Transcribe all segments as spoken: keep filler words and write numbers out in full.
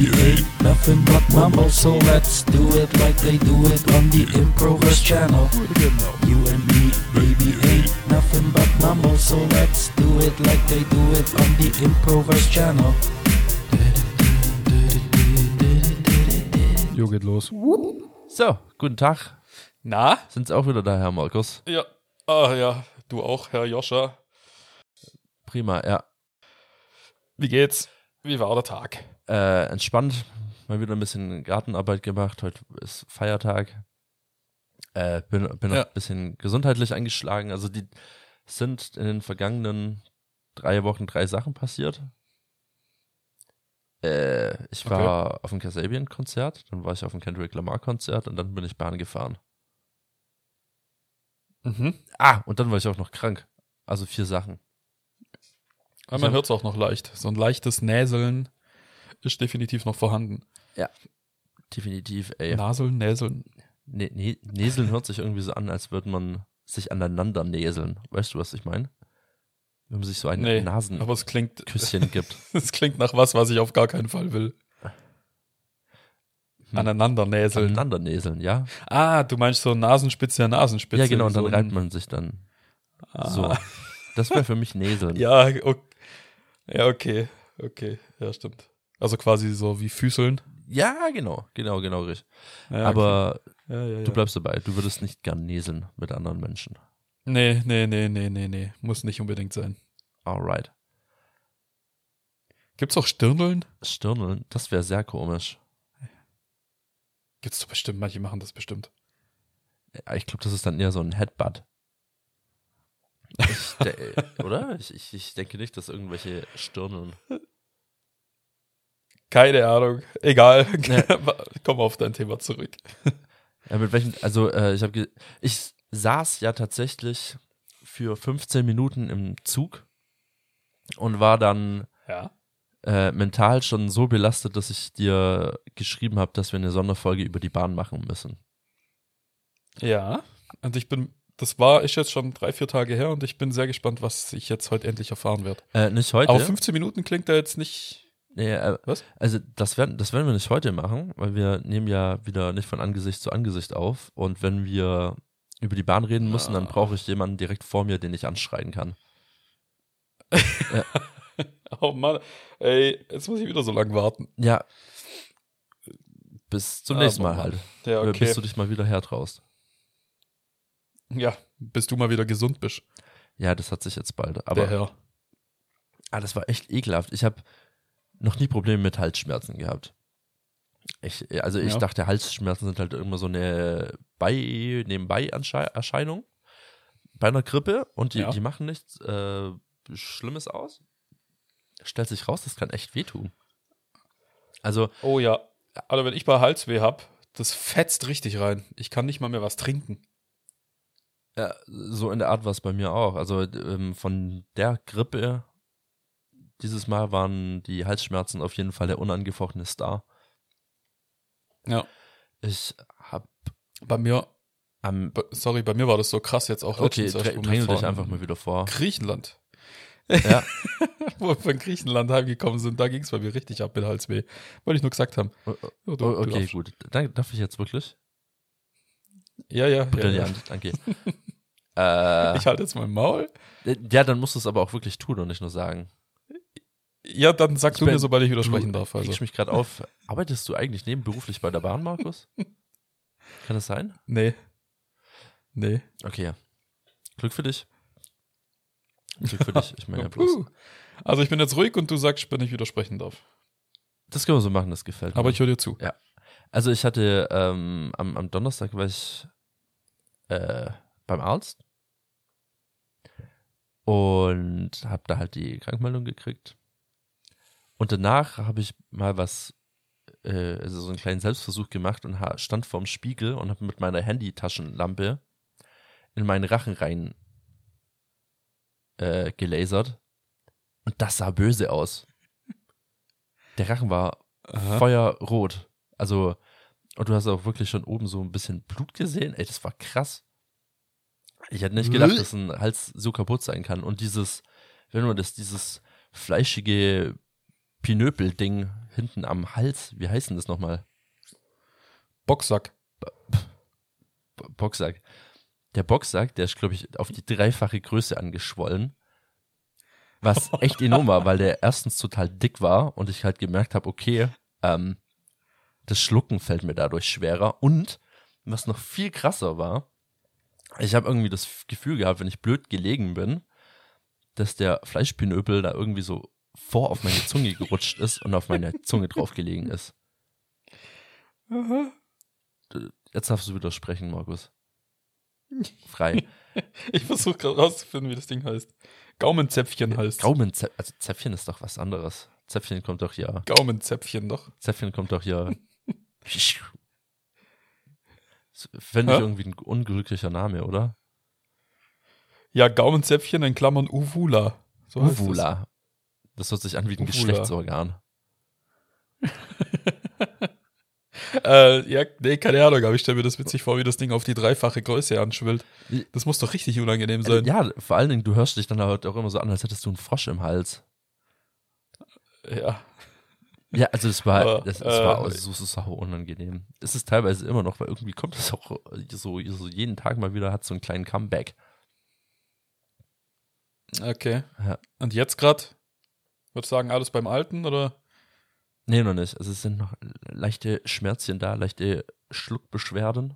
baby ain't nothing but mambo, so let's do it like they do it on the Improverse Channel. You and me, baby ain't nothing but mambo, so let's do it like they do it on the Improverse Channel. Jo, geht los. So, guten Tag. Na? Sind's auch wieder da, Herr Markus? Ja. Ah ja, du auch, Herr Joscha. Prima, ja. Wie geht's? Wie war der Tag? Äh, entspannt. Mal wieder ein bisschen Gartenarbeit gemacht. Heute ist Feiertag. Äh, bin bin Ja. noch ein bisschen gesundheitlich angeschlagen. Also die sind in den vergangenen drei Wochen drei Sachen passiert. Äh, ich war auf dem Kasabian-Konzert, dann war ich auf dem Kendrick Lamar-Konzert und dann bin ich Bahn gefahren. Mhm. Ah, und dann war ich auch noch krank. Also vier Sachen. Aber Ich man hab- hört es auch noch leicht. So ein leichtes Näseln ist definitiv noch vorhanden. Definitiv, ey. Naseln, Näseln. Ne, ne, Näseln hört sich irgendwie so an, als würde man sich aneinander näseln. Weißt du, was ich meine? Wenn man sich so ein Nee, Nasenküsschen aber es klingt, gibt. es klingt nach was, was ich auf gar keinen Fall will. Hm. Aneinander näseln. Aneinander näseln, ja? Ah, du meinst so Nasenspitze an Nasenspitze. Ja, genau, und so dann ein- reibt man sich dann Ah. so. Das wäre für mich Näseln. Ja, okay. Ja, okay. Okay, ja, stimmt. Also quasi so wie Füßeln. Ja, genau, genau, genau, richtig. Ja, Aber okay. ja, ja, ja. du bleibst dabei, du würdest nicht gern näseln mit anderen Menschen. Nee, nee, nee, nee, nee, nee. Muss nicht unbedingt sein. Alright. Gibt's auch Stirneln? Stirneln, das wäre sehr komisch. Gibt's doch bestimmt, manche machen das bestimmt. Ja, ich glaube, das ist dann eher so ein Headbutt. Ich de- oder? Ich, ich, ich denke nicht, dass irgendwelche Stirneln. Keine Ahnung. Egal. Ja. Komm auf dein Thema zurück. Ja, mit welchen, also äh, ich habe, ge- ich saß ja tatsächlich für fünfzehn Minuten im Zug und war dann Ja. äh, mental schon so belastet, dass ich dir geschrieben habe, dass wir eine Sonderfolge über die Bahn machen müssen. Ja. Und ich bin, das war, ist jetzt schon drei, vier Tage her und ich bin sehr gespannt, was ich jetzt heute endlich erfahren werde. Äh, nicht heute. Aber fünfzehn Minuten klingt da jetzt nicht. Nee, äh, Was? Also das werden, das werden wir nicht heute machen, weil wir nehmen ja wieder nicht von Angesicht zu Angesicht auf. Und wenn wir über die Bahn reden müssen, dann Ah. brauche ich jemanden direkt vor mir, den ich anschreien kann. Ja. Oh Mann. Ey, jetzt muss ich wieder so lange warten. Ja. Bis zum Ah, nächsten Mal Mann. halt. Ja, Oder okay. bis du dich mal wieder hertraust. Ja, bis du mal wieder gesund bist. Ja, das hat sich jetzt bald. Der Aber Herr. ah, das war echt ekelhaft. Ich habe noch nie Probleme mit Halsschmerzen gehabt. Ich, also ich Ja. dachte, Halsschmerzen sind halt immer so eine bei, Nebenbei-Erscheinung bei einer Grippe und die, Ja. die machen nichts äh, Schlimmes aus. Stellt sich raus, das kann echt wehtun. Also, Oh ja. Also wenn ich bei Halsweh hab, das fetzt richtig rein. Ich kann nicht mal mehr was trinken. ja, so in der Art war es bei mir auch. Also ähm, von der Grippe dieses Mal waren die Halsschmerzen auf jeden Fall der unangefochtene Star. Ja. Ich hab Bei mir, am bei- sorry, bei mir war das so krass jetzt auch Okay, letztens, drä- wo wir drängel dich von einfach mal wieder vor. Griechenland. Ja. Wo wir von Griechenland heimgekommen sind, da ging es bei mir richtig ab mit Halsweh. Wollte ich nur gesagt haben. O- Ja, o- du- du okay, darfst. gut. Dann, darf ich jetzt wirklich? Ja, ja, ja, Brillant, danke. ja. äh, Ich halte jetzt mein Maul. ja, dann musst du es aber auch wirklich tun und nicht nur sagen. Ja, dann sag Ich du bin- mir, sobald ich widersprechen du darf. Also. regst mich gerade auf. Arbeitest du eigentlich nebenberuflich bei der Bahn, Markus? Kann das sein? Nee. Nee. Okay, ja. Glück für dich. Glück für dich. Ich meine ja bloß. Puh. Also ich bin jetzt ruhig und du sagst, wenn ich widersprechen darf. Das können wir so machen, das gefällt mir. Aber ich höre dir zu. Also ich hatte ähm, am, am Donnerstag war ich äh, beim Arzt und habe da halt die Krankmeldung gekriegt. Und danach habe ich mal was, äh, also so einen kleinen Selbstversuch gemacht und ha- stand vorm Spiegel und habe mit meiner Handytaschenlampe in meinen Rachen rein äh, gelasert. Und das sah böse aus. Der Rachen war Aha. feuerrot. Also, und du hast auch wirklich schon oben so ein bisschen Blut gesehen. Ey, das war krass. Ich hätte nicht gedacht, dass ein Hals so kaputt sein kann. Und dieses, wenn man das, dieses fleischige Pinöpel-Ding hinten am Hals, wie heißt denn das nochmal? Boxsack. B- Boxsack. Der Boxsack, der ist, glaube ich, auf die dreifache Größe angeschwollen. Was echt enorm war, weil der erstens total dick war und ich halt gemerkt habe, okay, ähm, das Schlucken fällt mir dadurch schwerer. Und was noch viel krasser war, ich habe irgendwie das Gefühl gehabt, wenn ich blöd gelegen bin, dass der Fleischpinöpel da irgendwie so vor auf meine Zunge gerutscht ist und auf meine Zunge drauf gelegen ist. Jetzt darfst du widersprechen, Markus. Frei. Ich versuche gerade rauszufinden, wie das Ding heißt. Gaumenzäpfchen heißt. Gaumenzäpfchen, also Zäpfchen ist doch was anderes. Zäpfchen kommt doch hier. Gaumenzäpfchen doch. Zäpfchen kommt doch hier. Fände ich Hä? irgendwie ein unglücklicher Name, oder? Ja, Gaumenzäpfchen in Klammern Uvula. So heißt Uvula. Das hört sich an wie ein Uvula. Geschlechtsorgan. das. Äh, ja, nee, keine Ahnung, aber ich stelle mir das witzig vor, wie das Ding auf die dreifache Größe anschwillt. Das muss doch richtig unangenehm sein. Ja, vor allen Dingen, du hörst dich dann halt auch immer so an, als hättest du einen Frosch im Hals. Ja. Ja, also das war, Aber, das, das war äh, auch so, so sau unangenehm. Es ist teilweise immer noch, weil irgendwie kommt das auch so, so jeden Tag mal wieder, hat so einen kleinen Comeback. Okay. Ja. Und jetzt gerade? Würdest du sagen, alles beim Alten, oder? Nee, noch nicht. Also es sind noch leichte Schmerzchen da, leichte Schluckbeschwerden.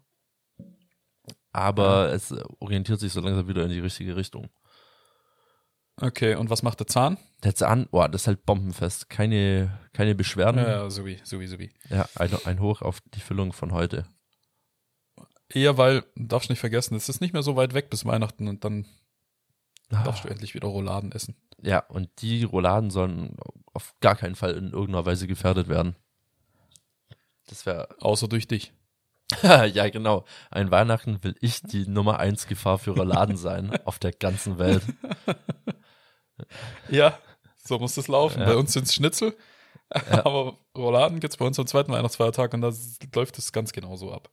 Aber Ja. es orientiert sich so langsam wieder in die richtige Richtung. Okay, und was macht der Zahn? Der Zahn, boah, das ist halt bombenfest. Keine, keine Beschwerden. Ja, ja, so wie, so wie, so wie. Ja, ein, ein Hoch auf die Füllung von heute. Eher, weil, darfst nicht vergessen, es ist nicht mehr so weit weg bis Weihnachten und dann Ah. darfst du endlich wieder Rouladen essen. Ja, und die Rouladen sollen auf gar keinen Fall in irgendeiner Weise gefährdet werden. Das wäre, Außer durch dich. ja genau, ein Weihnachten will ich die Nummer eins Gefahr für Rouladen sein auf der ganzen Welt. Ja, so muss das laufen. Ja. Bei uns sind es Schnitzel, Ja. aber Rouladen gibt es bei uns am zweiten Weihnachtsfeiertag und da läuft es ganz genauso ab.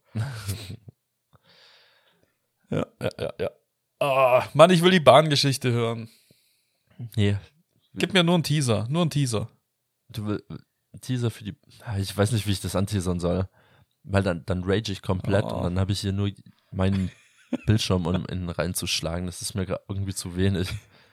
ja, ja, ja, ja. Ah, Mann, ich will die Bahngeschichte hören. Nee, Gib mir nur einen Teaser, nur einen Teaser. du will Teaser für die, ich weiß nicht, wie ich das anteasern soll, weil dann, dann rage ich komplett Oh. und dann habe ich hier nur meinen Bildschirm, um ihn reinzuschlagen. Das ist mir grad irgendwie zu wenig.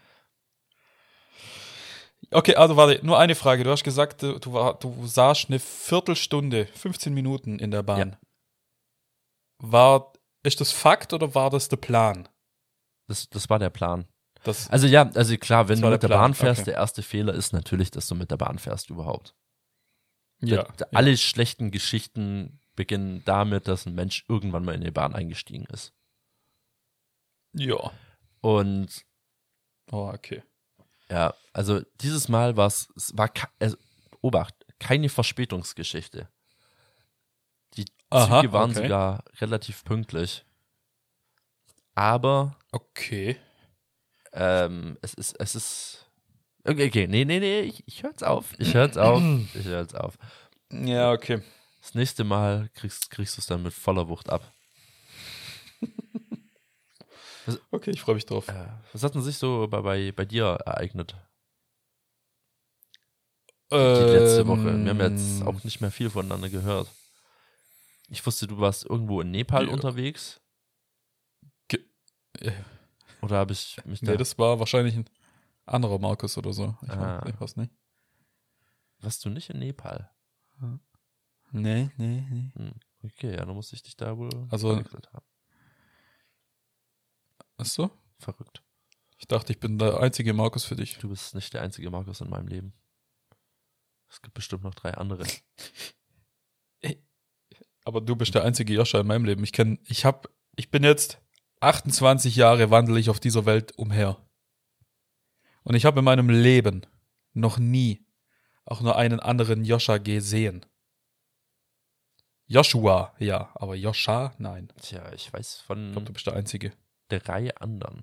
Okay, also warte, nur eine Frage. Du hast gesagt, du, du, war, du saßt eine Viertelstunde, fünfzehn Minuten in der Bahn. Ja. War, ist das Fakt oder war das der Plan? Das, das war der Plan. Das, Also ja, also klar, wenn Das du war mit der der Plan, Bahn fährst, okay. der erste Fehler ist natürlich, dass du mit der Bahn fährst überhaupt. ja, Da- da- Alle schlechten Geschichten beginnen damit, dass ein Mensch irgendwann mal in die Bahn eingestiegen ist. ja. Und Oh, okay. ja, also dieses Mal war's, es war, ke- also, Obacht, keine Verspätungsgeschichte. Die Aha, Züge waren okay. sogar relativ pünktlich. Aber Okay. ähm, es ist, es ist. Okay, okay, nee, nee, nee, ich, ich hör's auf. Ich hör's auf. Ich hör's auf. Ja, okay. Das nächste Mal kriegst, kriegst du es dann mit voller Wucht ab. Okay, ich freue mich drauf. Äh, was hat denn sich so bei, bei, bei dir ereignet? Die letzte Woche. Wir haben jetzt auch nicht mehr viel voneinander gehört. Ich wusste, du warst irgendwo in Nepal Ja. unterwegs. Ge- äh, Oder habe ich mich da. Nee, das war wahrscheinlich ein anderer Markus oder so. Ich, Ah. weiß, ich weiß nicht. Warst du nicht in Nepal? Nee, nee, nee. Hm. Okay, ja, dann muss ich dich da wohl Also- verwechselt haben. Achso? Verrückt. Ich dachte, ich bin der einzige Markus für dich. Du bist nicht der einzige Markus in meinem Leben. Es gibt bestimmt noch drei andere. Aber du bist der einzige Joscha in meinem Leben. Ich kenn, ich hab, ich bin jetzt achtundzwanzig Jahre wandle ich auf dieser Welt umher. Und ich habe in meinem Leben noch nie auch nur einen anderen Joscha gesehen. Joshua, ja, aber Joscha, nein. Tja, ich weiß Ich von glaube, du bist der Einzige. drei anderen.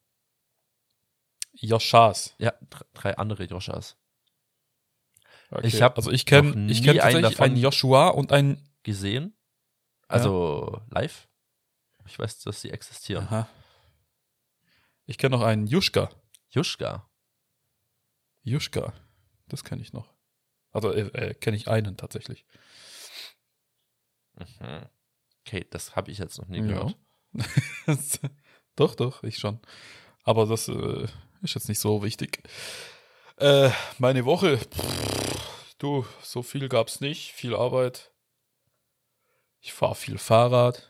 Joschas. Ja, dr- drei andere Joshas. Okay. Ich hab also ich noch kenne ich nie kenn einen tatsächlich davon- einen Joshua und einen. Gesehen. Also live. Ich weiß, dass sie existieren. Aha. Ich kenne noch einen Juschka. Juschka. Juschka. Das kenne ich noch. Also äh, äh, kenne ich einen tatsächlich. Mhm. Okay, das habe ich jetzt noch nie Ja. gehört. Doch, doch, ich schon. Aber das äh, ist jetzt nicht so wichtig. Äh, meine Woche, pff, du, so viel gab's nicht, viel Arbeit. Ich fahre viel Fahrrad.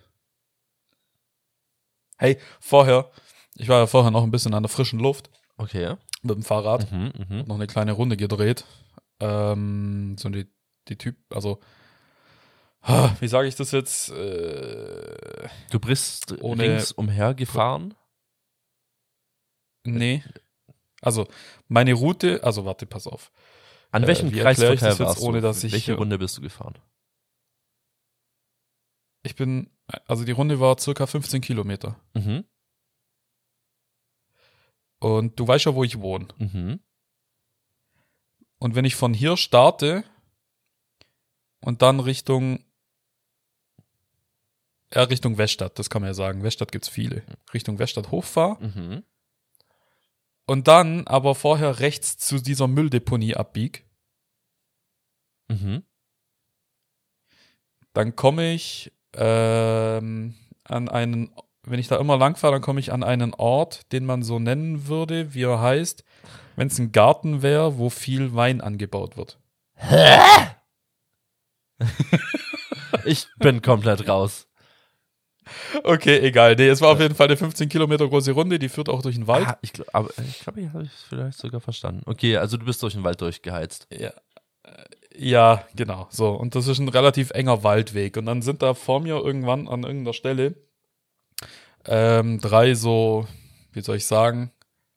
Hey, vorher, ich war ja vorher noch ein bisschen an der frischen Luft Okay. mit dem Fahrrad. Mhm, mhm. Noch eine kleine Runde gedreht. Ähm, so die, die Typ, also, ah, wie sage ich das jetzt? Äh, Du bist Ohne- ringsumher gefahren? nee. Also, meine Route, also warte, pass auf. An Äh, welchem wie erklär ich Kreisverkehr das jetzt, warst ohne du? dass ich- Welche Runde bist du gefahren? Ich bin, also die Runde war circa fünfzehn Kilometer. Mhm, Und du weißt ja, wo ich wohne. mhm. Und wenn ich von hier starte und dann Richtung, ja, Richtung Weststadt, das kann man ja sagen. Weststadt gibt's viele. Richtung Weststadt hochfahre Mhm. und dann aber vorher rechts zu dieser Mülldeponie abbieg, Mhm. dann komme ich ähm, an einen, wenn ich da immer lang fahre, dann komme ich an einen Ort, den man so nennen würde, wie er heißt, wenn es ein Garten wäre, wo viel Wein angebaut wird. Ich bin komplett raus. Okay, egal. Nee, es war auf jeden Fall eine fünfzehn Kilometer große Runde, die führt auch durch den Wald. Ah, ich glaube, aber ich glaube, ich habe es vielleicht sogar verstanden. Okay, also du bist durch den Wald durchgeheizt. Ja. Äh, Ja, genau. So. Und das ist ein relativ enger Waldweg. Und dann sind da vor mir irgendwann an irgendeiner Stelle ähm, drei so, wie soll ich sagen,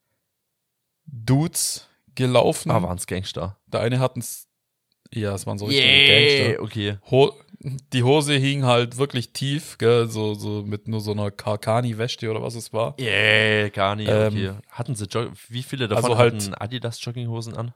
Dudes gelaufen. Ah, waren's Gangster. Der eine hat ein, S- ja, es waren so richtige Gangster. Okay. Ho die Hose hing halt wirklich tief, gell, so, so mit nur so einer Karkani-Weste oder was es war. Yeah, gar nicht. Ähm, Okay. Hatten sie, Jog wie viele davon also halt- hatten Adidas-Jogginghosen an?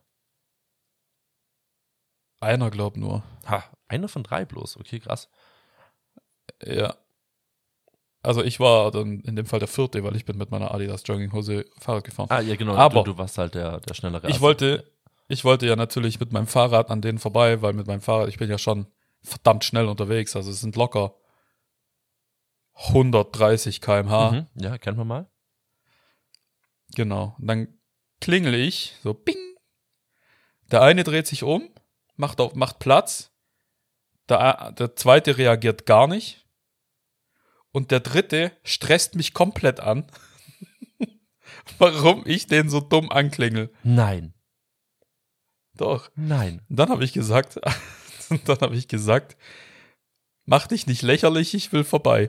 Einer glaubt nur. Ha, einer von drei bloß. Okay, krass. Ja. Also ich war dann in dem Fall der vierte, weil ich bin mit meiner Adidas Jogginghose Fahrrad gefahren. Ah, ja, genau. Aber- du, du warst halt der, der schnellere. Ich Affe. wollte, ich wollte ja natürlich mit meinem Fahrrad an denen vorbei, weil mit meinem Fahrrad, ich bin ja schon verdammt schnell unterwegs. Also es sind locker hundertdreißig Kilometer pro Stunde. Mhm. Ja, kennt man mal. Genau. Und dann klingel ich, so ping. Der eine dreht sich um, macht, auf, macht Platz. Der, der zweite reagiert gar nicht. Und der dritte stresst mich komplett an, warum ich den so dumm anklingel. Nein. Doch. Nein. Und dann habe ich gesagt, dann habe ich gesagt, mach dich nicht lächerlich, ich will vorbei.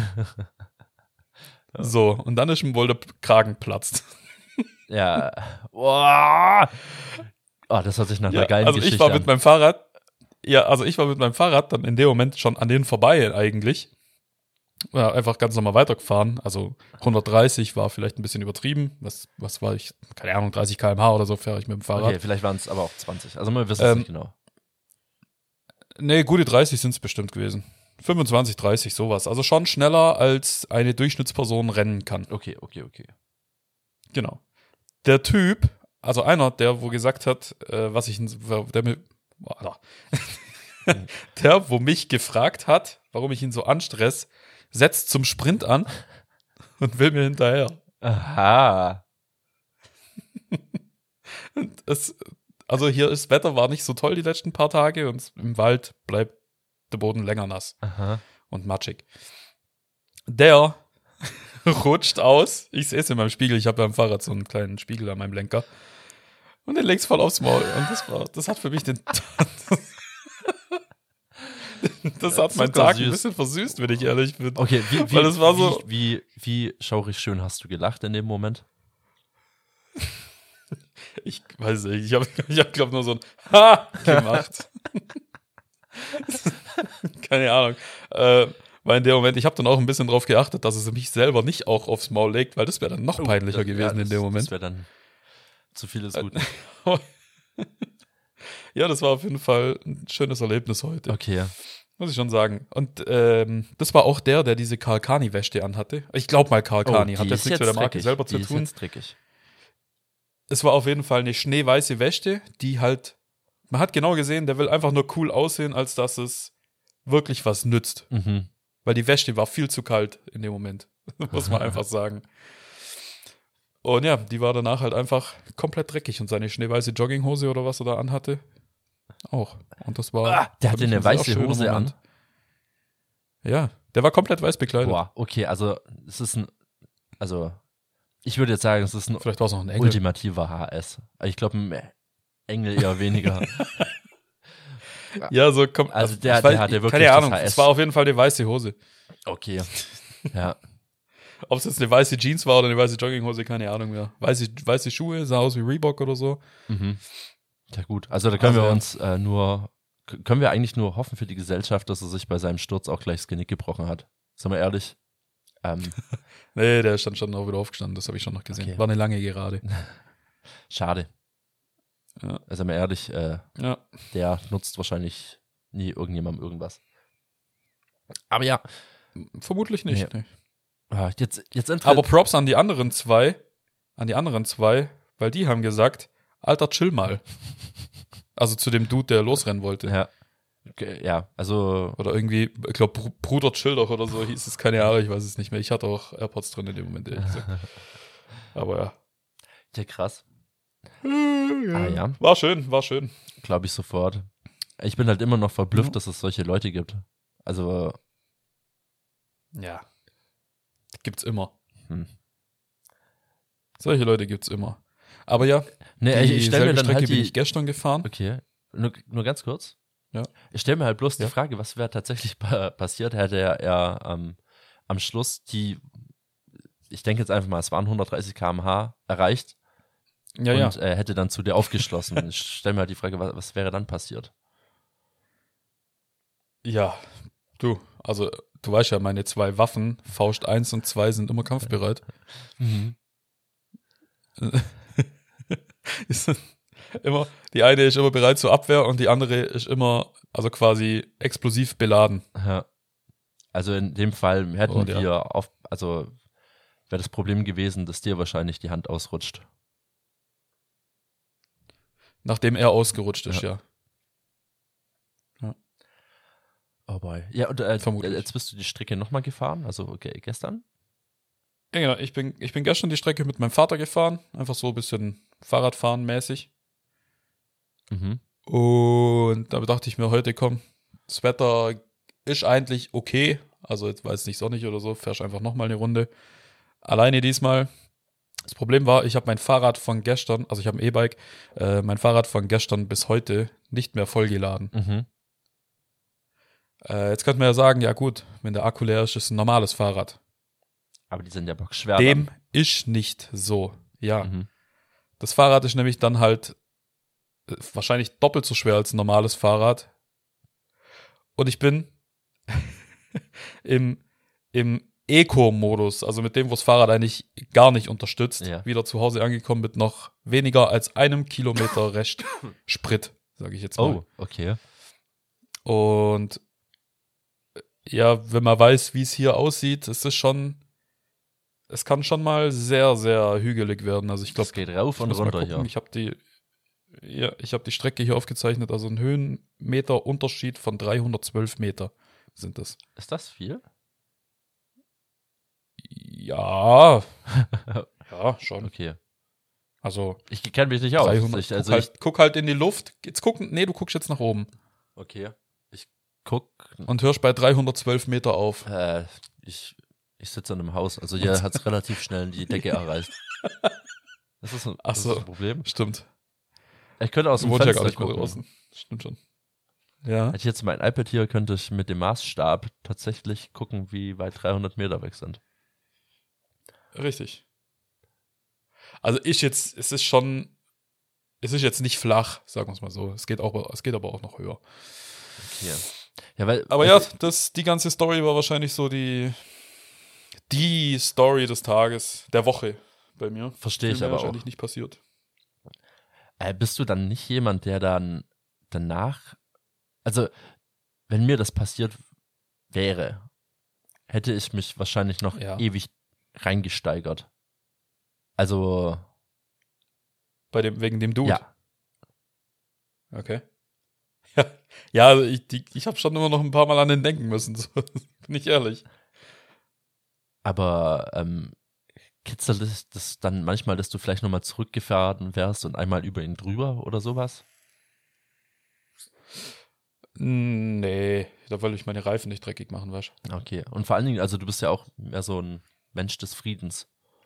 So, und dann ist ihm wohl der Kragen platzt. Ja. Boah. Oh, das hört sich nach einer Ja, geilen also Geschichte ich war an. mit meinem Fahrrad, ja, also ich war mit meinem Fahrrad dann in dem Moment schon an denen vorbei eigentlich. Ja, einfach ganz normal weitergefahren. Also hundertdreißig war vielleicht ein bisschen übertrieben. Was, was war ich? Keine Ahnung, dreißig Kilometer pro Stunde oder so fahre ich mit dem Fahrrad. Okay, vielleicht waren es aber auch zwanzig. Also wir wissen es Ähm, nicht genau. Nee, gute dreißig sind es bestimmt gewesen. fünfundzwanzig, dreißig, sowas. Also schon schneller, als eine Durchschnittsperson rennen kann. Okay, okay, okay. Genau. Der Typ, also einer, der wo gesagt hat, äh, was ich, der mir, Alter. der, wo mich gefragt hat, warum ich ihn so anstress, setzt zum Sprint an und will mir hinterher. Aha. Und es, also hier ist das Wetter war nicht so toll die letzten paar Tage und im Wald bleibt der Boden länger nass Aha. und matschig. Der rutscht aus. Ich sehe es in meinem Spiegel. Ich habe ja am Fahrrad so einen kleinen Spiegel an meinem Lenker. Und den legt's voll aufs Maul. Und das war, das hat für mich den, das hat meinen Tag ein Zuckersüß. bisschen versüßt, wenn ich ehrlich bin. Okay, wie, wie, Weil es war so- wie, wie, wie schaurig schön hast du gelacht in dem Moment? Ich weiß nicht, ich habe, ich hab, glaube nur so ein Ha gemacht. Keine Ahnung. Äh, weil in dem Moment, ich habe dann auch ein bisschen drauf geachtet, dass es mich selber nicht auch aufs Maul legt, weil das wäre dann noch peinlicher Oh, das- gewesen ja, in dem das, Moment. Das wäre dann zu vieles gut. Ja, das war auf jeden Fall ein schönes Erlebnis heute. Okay. Muss ich schon sagen. Und ähm, das war auch der, der diese Karl-Kani-Wäsche anhatte. Ich glaube mal Karl-Kani. Oh, Hat die jetzt ist nichts mit der Marke dreckig. selber zu Die ist tun. jetzt dreckig. Es war auf jeden Fall eine schneeweiße Wäsche, die halt man hat genau gesehen, der will einfach nur cool aussehen, als dass es wirklich was nützt. Mhm. Weil die Wäsche war viel zu kalt in dem Moment. Muss man einfach sagen. Und ja, die war danach halt einfach komplett dreckig. Und seine schneeweiße Jogginghose oder was er da anhatte, auch. Und das war. Ah, der hatte für mich eine ein sehr weiße schöner Hose Moment. an. Ja, der war komplett weiß bekleidet. Boah, okay, also es ist ein, also ich würde jetzt sagen, es ist ein Vielleicht war es noch ein Engel. ultimativer H S. Ich glaube, ein Engel eher weniger. Ja, so kommt. Also der- ich weiß, der hatte ich- wirklich Keine das Ahnung, H S. es war auf jeden Fall eine weiße Hose. Okay, ja. Ob es jetzt eine weiße Jeans war oder eine weiße Jogginghose, keine Ahnung mehr. Weiße, weiße Schuhe, sah aus wie Reebok oder so. Mhm. Ja gut, also da können Also, wir ja. uns äh, nur, k- können wir eigentlich nur hoffen für die Gesellschaft, dass er sich bei seinem Sturz auch gleich das Genick gebrochen hat. Sind wir ehrlich? Ähm, Nee, der ist dann schon auch wieder aufgestanden, das habe ich schon noch gesehen. Okay. War eine lange Gerade. schade. Ja. Also mal ehrlich, äh, Ja. der nutzt wahrscheinlich nie irgendjemandem irgendwas. Aber ja, Vermutlich nicht. Nee. Nee. ah, jetzt, jetzt inter- Aber Props an die anderen zwei, an die anderen zwei, weil die haben gesagt, Alter, chill mal. Also zu dem Dude, der losrennen wollte. ja, okay, ja, also Oder irgendwie, ich glaube, Br Bruder chill doch oder so hieß es, keine Ahnung, ich weiß es nicht mehr. Ich hatte auch AirPods drin in dem Moment, ehrlich gesagt. Aber ja. ja krass. Ah ja, War schön, war schön. glaube ich sofort. Ich bin halt immer noch verblüfft, Ja. dass es solche Leute gibt. Also, Ja. Gibt's immer. hm. Solche Leute gibt's immer. Aber ja, Nee, ich, ich stelle mir dieselbe dann Strecke halt bin die, ich gestern gefahren. okay, nur, nur ganz kurz. Ja. Ich stelle mir halt bloß Ja. die Frage, was wäre tatsächlich pa passiert, hätte er, er ähm, am Schluss die, ich denke jetzt einfach mal, es waren hundertdreißig Kilometer pro Stunde erreicht Ja, und ja. er hätte dann zu dir aufgeschlossen. Ich stelle mir halt die Frage, was, was wäre dann passiert? Ja, du, also du weißt ja, meine zwei Waffen, Faust eins und zwei, sind immer kampfbereit. Ist immer, die eine ist immer bereit zur Abwehr und die andere ist immer, also quasi explosiv beladen. Ja. Also in dem Fall hätten Und ja. wir auf, also wäre das Problem gewesen, dass dir wahrscheinlich die Hand ausrutscht. Nachdem er ausgerutscht ist, ja. Oh boy. Ja, und äh, Vermutlich. jetzt bist du die Strecke nochmal gefahren, also okay, gestern? Ja, genau. Ich bin, ich bin gestern die Strecke mit meinem Vater gefahren. Einfach so ein bisschen Fahrradfahren mäßig. Mhm. Und da dachte ich mir heute, komm, das Wetter ist eigentlich okay. Also jetzt war es nicht sonnig oder so, fährst einfach nochmal eine Runde. Alleine diesmal. Das Problem war, ich habe mein Fahrrad von gestern, also ich habe ein E-Bike, äh, mein Fahrrad von gestern bis heute nicht mehr vollgeladen. Mhm. Äh, jetzt könnte man ja sagen, ja gut, wenn der Akku leer ist, ist ein normales Fahrrad. Aber die sind ja bockschwer. Dem ist nicht so. Ja. dann. Mhm. Das Fahrrad ist nämlich dann halt äh, wahrscheinlich doppelt so schwer als ein normales Fahrrad. Und ich bin im, im Eco-Modus, also mit dem, wo das Fahrrad eigentlich gar nicht unterstützt, Ja. wieder zu Hause angekommen mit noch weniger als einem Kilometer Rest Sprit, sage ich jetzt mal. Oh, okay. Und äh, ja, wenn man weiß, wie es hier aussieht, es ist schon, es kann schon mal sehr, sehr hügelig werden. Also ich glaube, Das geht rauf ich und muss mal runter gucken. hier. Ich habe die, ja, ich habe die Strecke hier aufgezeichnet. Also ein Höhenmeter Unterschied von dreihundertzwölf Meter sind das. Ist das viel? Ja, ja, schon. Okay. Also Ich kenne mich nicht aus. dreihundert. Ich, guck, also halt, guck halt in die Luft. Jetzt gucken. Nee, du guckst jetzt nach oben ich, okay. Ich guck, und hörst bei dreihundertzwölf Meter auf. äh, ich, ich sitze in einem Haus. Also hier hat es relativ schnell die Decke erreicht. Das ist ein, Ach das so. ist ein Problem. Stimmt. Ich könnte aus Du dem wohnst ja Fenster gar nicht mehr gucken. draußen. Stimmt schon. Ja. Hätte ich jetzt mein iPad hier, könnte ich mit dem Maßstab tatsächlich gucken, wie weit dreihundert Meter weg sind. Richtig. Also ich jetzt, es ist schon, es ist jetzt nicht flach, sagen wir es mal so. Es geht auch, es geht aber auch noch höher. Okay. Ja, weil, Aber ja, das, die ganze Story war wahrscheinlich so die, die Story des Tages, der Woche bei mir. verstehe ich Viel mehr aber ist auch. eigentlich nicht passiert. Äh, bist du dann nicht jemand, der dann danach, also wenn mir das passiert wäre, hätte ich mich wahrscheinlich noch Ja. ewig reingesteigert. Also, Bei dem, wegen dem Dude. ja, Okay. Ja, also ich, die, ich habe schon immer noch ein paar Mal an den denken müssen, so, bin ich ehrlich. Aber ähm, kitzelt es das dann manchmal, dass du vielleicht nochmal zurückgefahren wärst und einmal über ihn drüber oder sowas? Nee, da will ich meine Reifen nicht dreckig machen, weißt du. Okay. Und vor allen Dingen, also du bist ja auch mehr so ein Mensch des Friedens.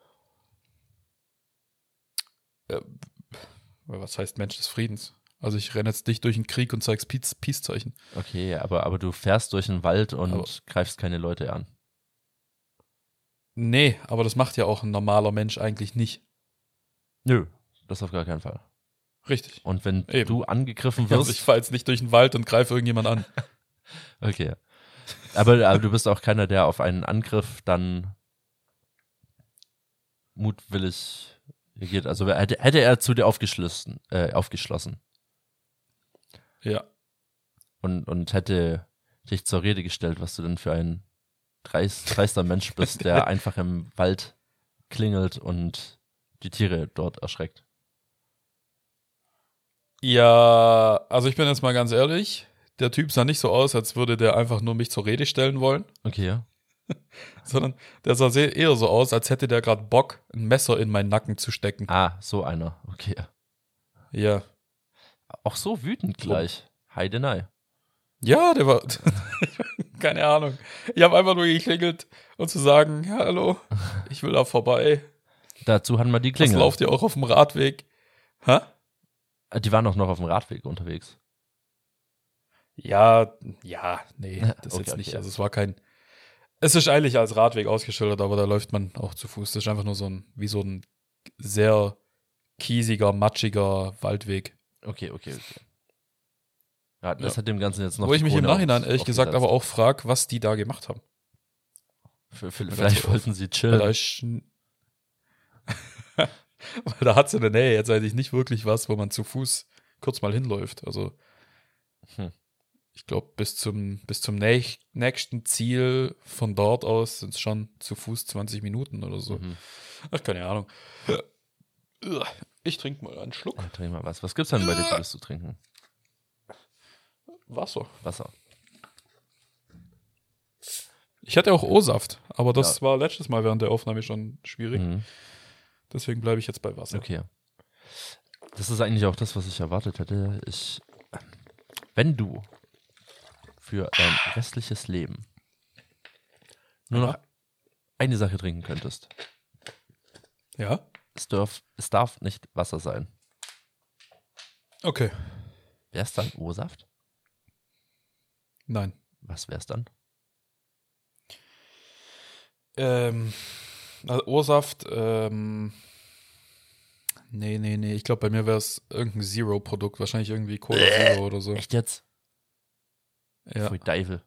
Was heißt Mensch des Friedens? Also ich renne jetzt nicht durch den Krieg und zeig's Peace- Peace-Zeichen. Okay, aber, aber du fährst durch den Wald und Aber- greifst keine Leute an. Nee, aber das macht ja auch ein normaler Mensch eigentlich nicht. Nö, das auf gar keinen Fall. Richtig. Und wenn Eben. du angegriffen Also wirst, ich fahre jetzt nicht durch den Wald und greife irgendjemand an. okay. Aber, aber du bist auch keiner, der auf einen Angriff dann mutwillig reagiert. Also hätte, hätte er zu dir aufgeschlossen, äh, aufgeschlossen Ja. und, und hätte dich zur Rede gestellt, was du denn für ein dreist, dreister Mensch bist, der einfach im Wald klingelt und die Tiere dort erschreckt. Ja, also ich bin jetzt mal ganz ehrlich, der Typ sah nicht so aus, als würde der einfach nur mich zur Rede stellen wollen, Okay, ja. sondern der sah sehr, eher so aus, als hätte der gerade Bock, ein Messer in meinen Nacken zu stecken. Ah, so einer. Okay. Ja. Auch so wütend gleich. Heidenei. Ja, der war, keine Ahnung. Ich habe einfach nur geklingelt und zu sagen, ja, hallo, ich will da vorbei. Dazu hatten wir die Das Klingel. lauft ihr auch auf dem Radweg. Hä? Die waren auch noch auf dem Radweg unterwegs. Ja, ja, nee, das Okay, jetzt nicht. okay. Also es war kein, es ist eigentlich als Radweg ausgeschildert, aber da läuft man auch zu Fuß. Das ist einfach nur so ein, wie so ein sehr kiesiger, matschiger Waldweg. Okay, okay, okay. Ja, das Ja. hat dem Ganzen jetzt noch Wo ich die mich im Krone Nachhinein aufs- ehrlich gesagt aber aufgesetzt. auch frage, was die da gemacht haben. F- f- mir Vielleicht dazu auf. wollten sie Weil chillen. da, ist, weil da hat es in der Nähe jetzt eigentlich nicht wirklich was, wo man zu Fuß kurz mal hinläuft. Also Hm. ich glaube, bis zum, bis zum näch- nächsten Ziel von dort aus sind es schon zu Fuß zwanzig Minuten oder so. Mhm. Ach, keine Ahnung. Ich trinke mal einen Schluck Ja, trink mal was. Was gibt's denn bei dir Gutes zu trinken? Wasser. Wasser. Ich hatte auch O-Saft, aber das Ja. war letztes Mal während der Aufnahme schon schwierig. Mhm. Deswegen bleibe ich jetzt bei Wasser. Okay. Das ist eigentlich auch das, was ich erwartet hätte. Ich, wenn du für dein restliches Leben nur noch Ja. eine Sache trinken könntest, Ja? es darf, es darf nicht Wasser sein. Okay. Wär's dann O-Saft? Nein. Was wär's dann? Ähm, also O-Saft, ähm, nee, nee, nee. Ich glaube, bei mir wäre es irgendein Zero-Produkt. Wahrscheinlich irgendwie Cola Zero oder so. Echt jetzt? Ja. Pfui Teufel.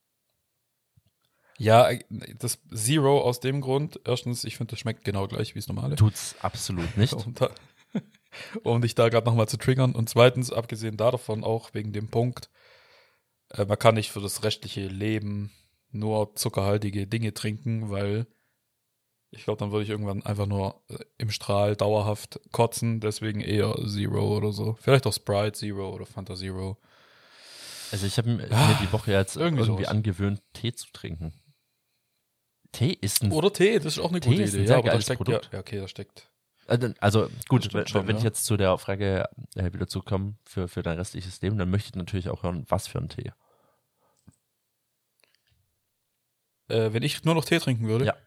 Ja, das Zero aus dem Grund. Erstens, ich finde, das schmeckt genau gleich wie das normale. Tut's absolut nicht. Um, da, um dich da gerade nochmal zu triggern. Und zweitens, abgesehen davon auch wegen dem Punkt, äh, man kann nicht für das restliche Leben nur zuckerhaltige Dinge trinken, weil ich glaube, dann würde ich irgendwann einfach nur äh, im Strahl dauerhaft kotzen. Deswegen eher Zero oder so. Vielleicht auch Sprite Zero oder Fanta Zero. Also ich habe mir mir die Woche jetzt Irgendwie irgendwie, sowas. angewöhnt, Tee zu trinken. Tee ist ein... Oder Tee, das ist auch eine Tee gute ist ein Idee. sehr Ja, aber da geiles steckt Produkt. ja, ja, okay, da steckt. Also also gut, stimmt wenn, schon, wenn ich ja. jetzt zu der Frage äh, wieder zukomme, für, für dein restliches Leben, dann möchte ich natürlich auch hören, was für ein Tee. Äh, wenn ich nur noch Tee trinken würde? Ja.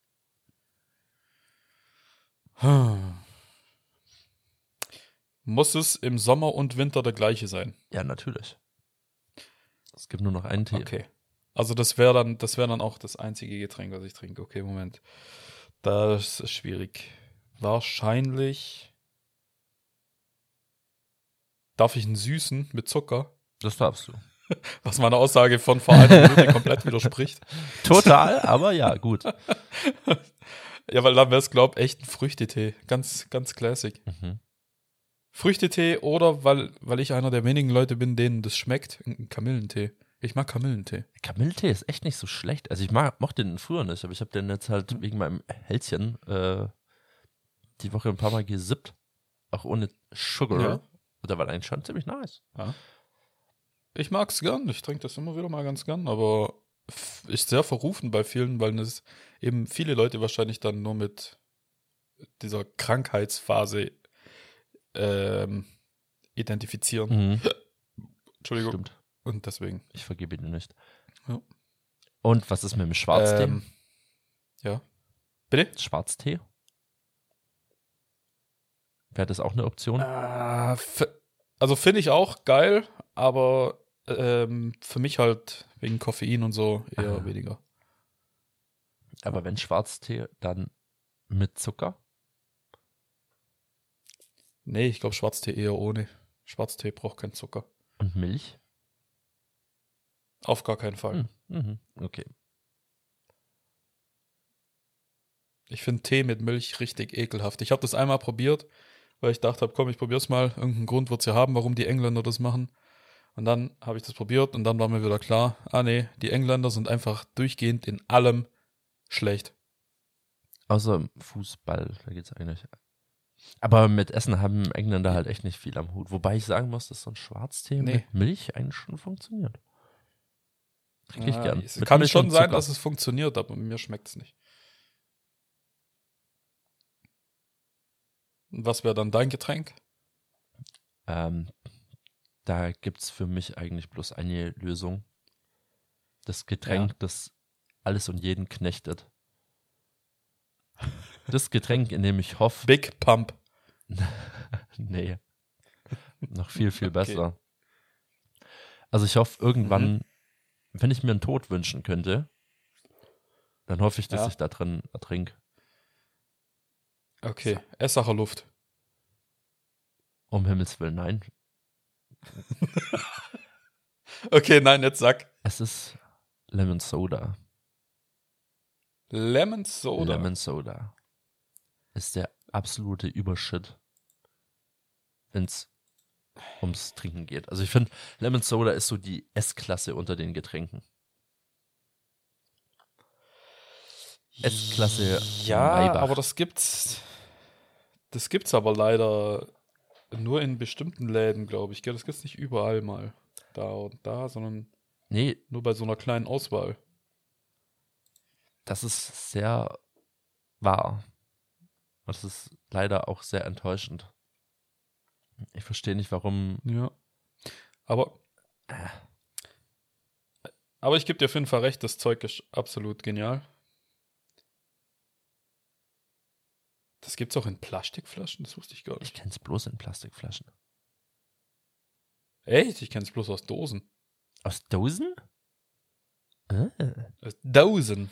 Hm. Muss es im Sommer und Winter der gleiche sein? Ja, natürlich. Es gibt nur noch einen Tee. Okay. Also das wäre dann, das wäre dann auch das einzige Getränk, was ich trinke. Okay, Moment. Das ist schwierig. Wahrscheinlich darf ich einen süßen mit Zucker, Das darfst du. was meiner Aussage von vor einer Minute komplett widerspricht. Total, aber ja, gut. Ja, weil dann wäre es, glaube ich, echt ein Früchtetee. Ganz, ganz classic. Mhm. Früchtetee oder weil, weil ich einer der wenigen Leute bin, denen das schmeckt, ein Kamillentee. Ich mag Kamillentee. Kamillentee ist echt nicht so schlecht. Also ich mag, mochte den früher nicht, aber ich habe den jetzt halt wegen meinem Hältchen äh, die Woche ein paar Mal gesippt. Auch ohne Sugar. Ja. Und der war eigentlich schon ziemlich nice. Ja. ich mag's gern. Ich trinke das immer wieder mal ganz gern, aber f- ist sehr verrufen bei vielen, weil es eben viele Leute wahrscheinlich dann nur mit dieser Krankheitsphase ähm, identifizieren. Mhm. Entschuldigung. Stimmt. Und deswegen. Ich vergebe dir nicht. Ja. Und was ist mit dem Schwarztee? Ähm, ja. Bitte? Schwarztee? Wäre das auch eine Option? Äh, f- also finde ich auch geil, aber ähm, für mich halt wegen Koffein und so eher Ah. weniger. Aber wenn Schwarztee, dann mit Zucker? Nee, ich glaube Schwarztee eher ohne. Schwarztee braucht keinen Zucker. Und Milch? Auf gar keinen Fall. Hm. Mhm. Okay. Ich finde Tee mit Milch richtig ekelhaft. Ich habe das einmal probiert, weil ich dachte, komm, ich probier's mal. Irgendeinen Grund wird es ja haben, warum die Engländer das machen. Und dann habe ich das probiert und dann war mir wieder klar, ah nee, die Engländer sind einfach durchgehend in allem schlecht. Außer im Fußball, da geht's eigentlich. Aber mit Essen haben Engländer halt echt nicht viel am Hut. Wobei ich sagen muss, dass so ein Schwarztee Nee. mit Milch eigentlich schon funktioniert. Trinke ich Ah, gern. Es Mit kann Milch schon und sein, Zucker. dass es funktioniert, aber mir schmeckt es nicht. Und was wäre dann dein Getränk? Ähm, da gibt's für mich eigentlich bloß eine Lösung. Das Getränk, Ja. das alles und jeden knechtet. Das Getränk, in dem ich hoffe, Big Pump. nee, noch viel, viel Okay. besser. Also ich hoffe irgendwann, Mhm. wenn ich mir einen Tod wünschen könnte, dann hoffe ich, dass Ja. ich da drin ertrinke. Okay, Essacher Luft. Um Himmels Willen, nein. Okay, nein, jetzt sag. Es ist Lemon Soda. Lemon Soda. Lemon Soda ist der absolute Übershit, wenn es ums Trinken geht. Also ich finde, Lemon Soda ist so die S-Klasse unter den Getränken. S-Klasse Ja, Maybach. aber das gibt's. Das gibt's aber leider nur in bestimmten Läden, glaube ich. Gell? Das gibt's nicht überall mal da und da, sondern Nee, nur bei so einer kleinen Auswahl. das ist sehr wahr. Und das ist leider auch sehr enttäuschend. Ich verstehe nicht, warum. Ja. Aber. Aber ich gebe dir auf jeden Fall recht, das Zeug ist absolut genial. Das gibt's auch in Plastikflaschen, das wusste ich gar Ich nicht. kenne es bloß in Plastikflaschen. Echt? Ich kenne es bloß aus Dosen. Aus Dosen? Ah. Aus Dosen.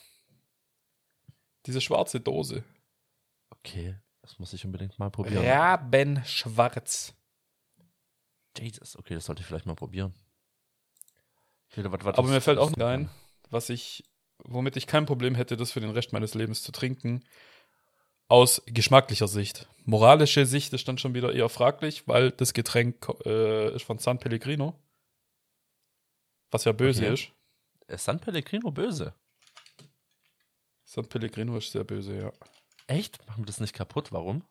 Diese schwarze Dose. Okay, das muss ich unbedingt mal probieren. Rabenschwarz. Jesus, okay, das sollte ich vielleicht mal probieren. Okay, was- was Aber mir ist- fällt auch ist- noch ein, was ich, womit ich kein Problem hätte, das für den Rest meines Lebens zu trinken. Aus geschmacklicher Sicht. Moralische Sicht ist dann schon wieder eher fraglich, weil das Getränk äh, ist von San Pellegrino. Was ja böse Okay. ist. Ist San Pellegrino böse? San Pellegrino ist sehr böse, ja. Echt? Machen wir das nicht kaputt? Warum?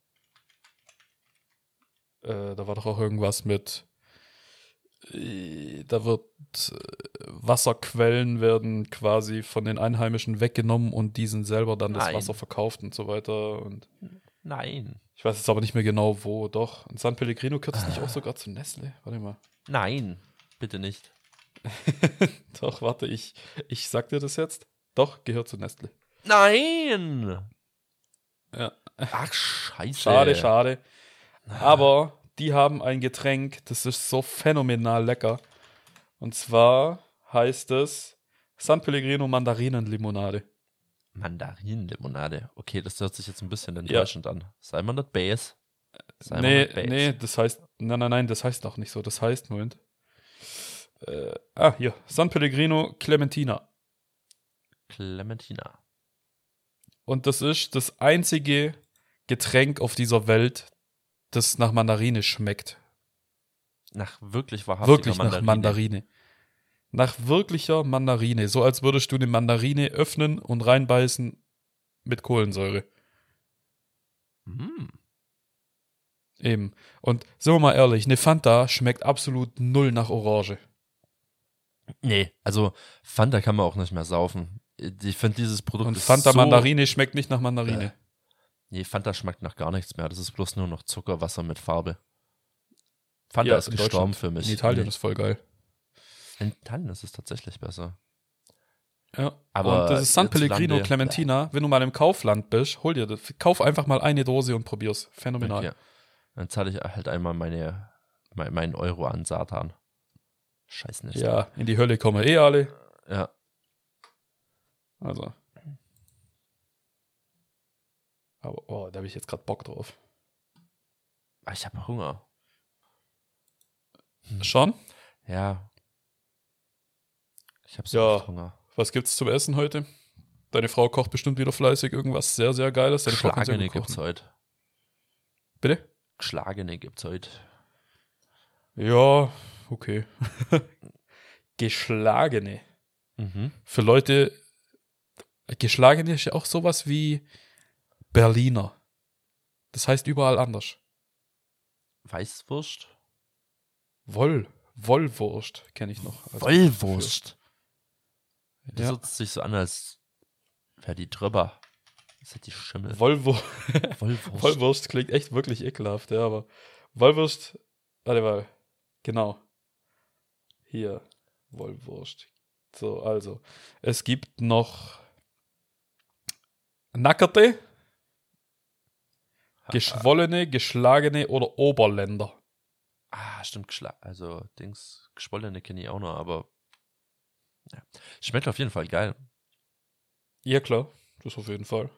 Äh, da war doch auch irgendwas mit, äh, da wird äh, Wasserquellen werden quasi von den Einheimischen weggenommen und diesen selber dann das Nein. Wasser verkauft und so weiter. Und Nein. ich weiß jetzt aber nicht mehr genau wo, doch. Und San Pellegrino gehört das nicht auch sogar zu Nestle? Warte mal. Nein, bitte nicht. Doch, warte, ich, ich sag dir das jetzt. Doch, gehört zu Nestle. Nein! Ja. Ach, scheiße. Schade, schade. Aber die haben ein Getränk, das ist so phänomenal lecker. Und zwar heißt es San Pellegrino Mandarinenlimonade. Mandarinenlimonade. Okay, das hört sich jetzt ein bisschen enttäuschend an. Sei mal nicht Base. Sei mal Nee, nicht Base. nee, das heißt, nein, nein, nein, das heißt auch nicht so. Das heißt, Moment. Äh, ah, hier, San Pellegrino Clementina. Clementina. Und das ist das einzige Getränk auf dieser Welt, das nach Mandarine schmeckt. Nach wirklich wahrhaftiger Wirklich nach Mandarine. Nach wirklicher Mandarine. So als würdest du eine Mandarine öffnen und reinbeißen mit Kohlensäure. Hm. Eben. Und sind wir mal ehrlich, eine Fanta schmeckt absolut null nach Orange. Nee, also Fanta kann man auch nicht mehr saufen. Ich finde dieses Produkt Und ist Fanta so, Mandarine schmeckt nicht nach Mandarine. Äh. Nee, Fanta schmeckt nach gar nichts mehr. Das ist bloß nur noch Zuckerwasser mit Farbe. Fanta Ja, ist in gestorben Deutschland. für mich. In Italien Nee, ist voll geil. in Italien ist es tatsächlich besser. Ja. Aber und das ist San Pellegrino hierzulande- Clementina. Wenn du mal im Kaufland bist, hol dir das. Kauf einfach mal eine Dose und probier's. Phänomenal. Okay. Dann zahle ich halt einmal meine, mein, meinen Euro an Satan. Scheiß nicht. Ja, in die Hölle kommen eh alle. Ja. Also. Aber, oh, da habe ich jetzt gerade Bock drauf. Ah, ich habe Hunger. Schon? Ja. Ich habe so Ja. oft Hunger. Was gibt's zum Essen heute? Deine Frau kocht bestimmt wieder fleißig irgendwas sehr, sehr Geiles. Deine Frau kann sehr Geschlagene gut gibt's kochen. heute. Bitte? Geschlagene gibt's heute. Ja, okay. Geschlagene. Mhm. Für Leute, geschlagene ist ja auch sowas wie Berliner. Das heißt überall anders. Weißwurst? Woll, Wollwurst kenne ich noch. Also Wollwurst. Das Ja. hört sich so an, als wäre die drüber. Das hat die Schimmel. Wollwurst. Wollwurst. Wollwurst klingt echt wirklich ekelhaft, ja, aber Wollwurst, warte mal, genau. Hier, Wollwurst. So, also, es gibt noch Nackerte, geschwollene, geschlagene oder Oberländer. Ah, stimmt, geschla also Dings, geschwollene kenne ich auch noch, aber ja. Schmeckt auf jeden Fall geil. Ja, klar, das auf jeden Fall.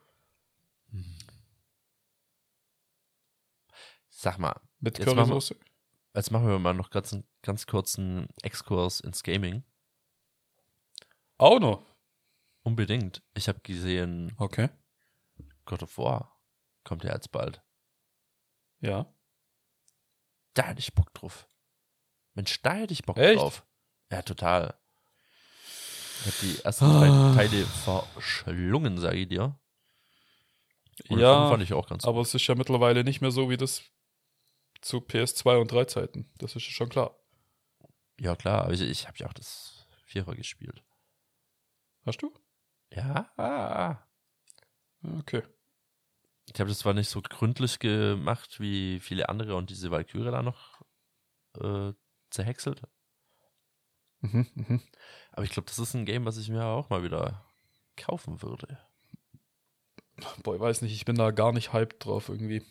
Sag mal, Mit Jetzt machen wir- Currysoße. jetzt machen wir mal noch ganz, einen ganz kurzen Exkurs ins Gaming. Auch noch. Unbedingt. Ich habe gesehen, Okay. God of War kommt ja jetzt bald. Ja. Da hätte ich Bock drauf. Mensch, da hätte ich Bock Echt? drauf. Ja, total. Ich habe die ersten Ah. drei Teile verschlungen, sage ich dir. Und Ja, fand, fand ich auch ganz aber es ist ja mittlerweile nicht mehr so wie das zu P S zwei und drei Zeiten. Das ist ja schon klar. Ja, klar, aber ich, ich habe ja auch das Vierer gespielt. Hast du? Ja, ah. Okay. Ich habe das zwar nicht so gründlich gemacht wie viele andere und diese Valkyrie da noch äh, zerhäckselt, Mhm, mhm. aber ich glaube, das ist ein Game, was ich mir auch mal wieder kaufen würde. Boah, ich weiß nicht, ich bin da gar nicht hyped drauf irgendwie.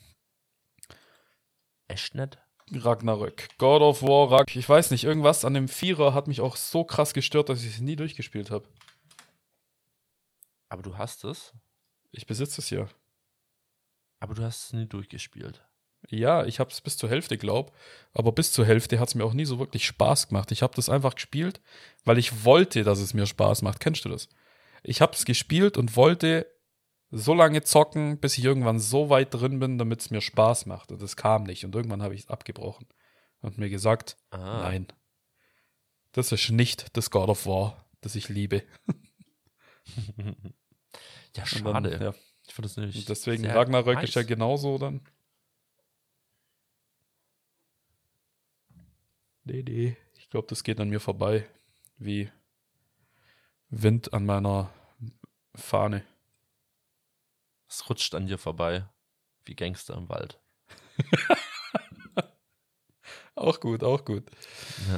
Echt nicht? Ragnarök. God of War, Rag. Ich weiß nicht, irgendwas an dem Vierer hat mich auch so krass gestört, dass ich es nie durchgespielt habe. Aber du hast es, Ich besitze es ja. aber du hast es nie durchgespielt. Ja, ich habe es bis zur Hälfte, glaub. Aber bis zur Hälfte hat es mir auch nie so wirklich Spaß gemacht. Ich habe das einfach gespielt, weil ich wollte, dass es mir Spaß macht. Kennst du das? Ich habe es gespielt und wollte so lange zocken, bis ich irgendwann so weit drin bin, damit es mir Spaß macht. Und das kam nicht. Und irgendwann habe ich es abgebrochen und mir gesagt, Ah. nein, das ist nicht das God of War, das ich liebe. Ja, Und schade. Dann, ja. Ich fand das nämlich Und deswegen sehr Ragnarök nice. ist ja genauso dann. Nee, nee. Ich glaube, das geht an mir vorbei. Wie Wind an meiner Fahne. Es rutscht an dir vorbei, wie Gangster im Wald. Auch gut, auch gut. Ja.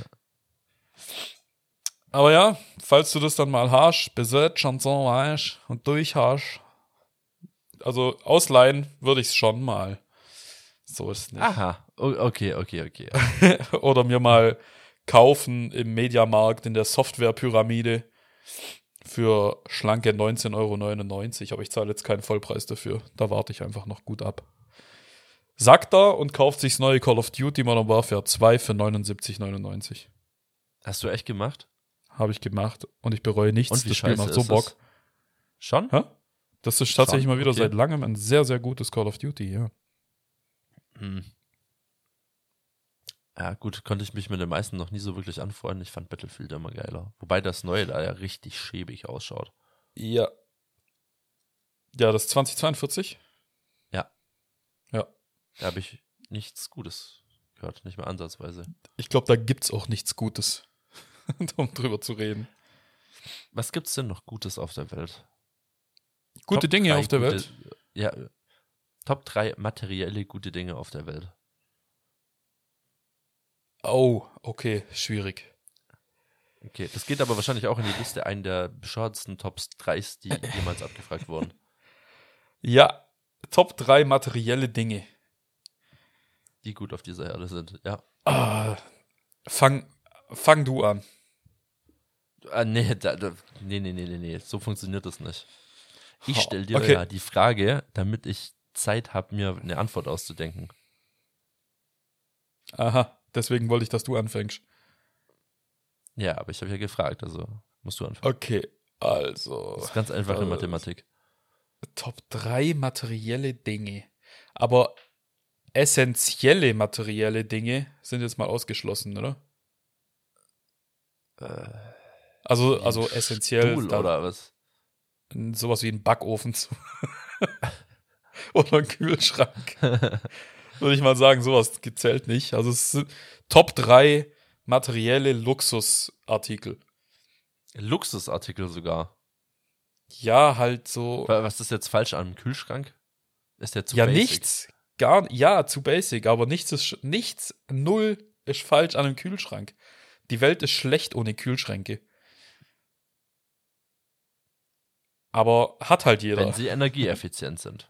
Aber ja, falls du das dann mal hast, besetzt, Chanson hast und durch hast, also ausleihen würde ich es schon mal. So ist es nicht. Aha, O- okay, okay, okay. Oder mir mal kaufen im Mediamarkt in der Softwarepyramide für schlanke neunzehn Euro neunundneunzig. Aber ich zahle jetzt keinen Vollpreis dafür. Da warte ich einfach noch gut ab. Sagt er und kauft sich das neue Call of Duty Modern Warfare zwei für neunundsiebzig neunundneunzig. Hast du echt gemacht? Habe ich gemacht und ich bereue nichts. Und wie Das Spiel scheiße macht so ist Bock. es? Schon? Hä? Das ist tatsächlich Schon, mal wieder okay. seit langem ein sehr, sehr gutes Call of Duty, ja. Hm. Ja, gut, konnte ich mich mit den meisten noch nie so wirklich anfreunden. Ich fand Battlefield immer geiler. Wobei das neue da ja richtig schäbig ausschaut. Ja. Ja, das zwanzig zweiundvierzig? Ja. Ja. Da habe ich nichts Gutes gehört, nicht mehr ansatzweise. Ich glaube, da gibt's auch nichts Gutes, um drüber zu reden. Was gibt's denn noch Gutes auf der Welt? Gute Top Dinge drei auf der gute, Welt? Ja, Top drei materielle gute Dinge auf der Welt. Oh, okay, schwierig. Okay, das geht aber wahrscheinlich auch in die Liste ein der bescheuertsten Top drei, die jemals abgefragt wurden. Ja, Top drei materielle Dinge. Die gut auf dieser Erde sind, ja. Ah, fang, fang du an. Ah, nee, da, da, nee, nee, nee, nee, nee, so funktioniert das nicht. Ich stelle dir Okay. ja die Frage, damit ich Zeit habe, mir eine Antwort auszudenken. Aha, deswegen wollte ich, dass du anfängst. Ja, aber ich habe ja gefragt, also musst du anfangen. Okay, also. Das ist ganz einfache äh, Mathematik. Top drei materielle Dinge. Aber essentielle materielle Dinge sind jetzt mal ausgeschlossen, oder? Äh, Also, wie ein also essentiell. Stuhl da- oder was? Sowas wie ein Backofen zu- oder ein Kühlschrank. Würde ich mal sagen, sowas zählt nicht. Also es sind Top drei materielle Luxusartikel. Luxusartikel sogar. Ja, halt so. Wa- Was ist jetzt falsch an einem Kühlschrank? Ist der zu ja, basic? nichts. Gar, ja, zu basic, aber nichts ist, sch- nichts, null ist falsch an einem Kühlschrank. Die Welt ist schlecht ohne Kühlschränke. Aber hat halt jeder. Wenn sie energieeffizient sind.